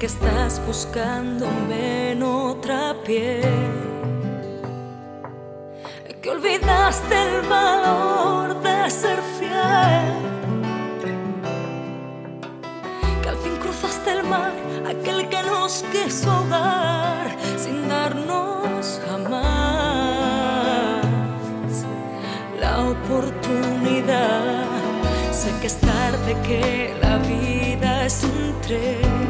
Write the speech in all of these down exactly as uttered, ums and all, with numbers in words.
que estás buscándome en otra piel, que olvidaste el valor de ser fiel, que al fin cruzaste el mar, aquel que nos quiso ahogar sin darnos jamás la oportunidad. Sé que es tarde, que la vida es un tren,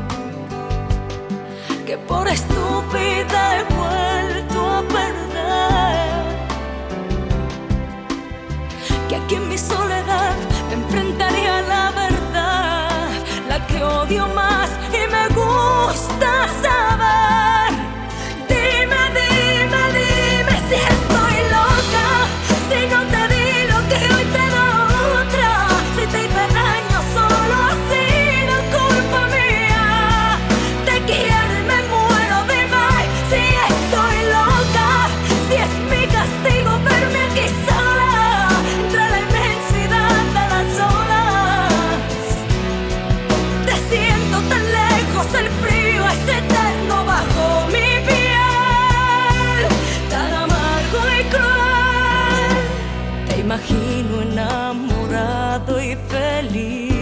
que por estúpida he vuelto a perder, que aquí en mi soledad me enfrentaría a la verdad, la que odio más y me gusta saber. Dime, dime, dime si estoy loca, si no te di lo que hoy te da otra, si te hice daño solo ha sido culpa mía. Te quiero y me muero, dime si estoy loca, si es mi castigo verme aquí sola entre la inmensidad de las olas. Te siento tan lejos, el frío es eterno bajo mi piel, tan amargo y cruel. Te imagino enamorado y feliz,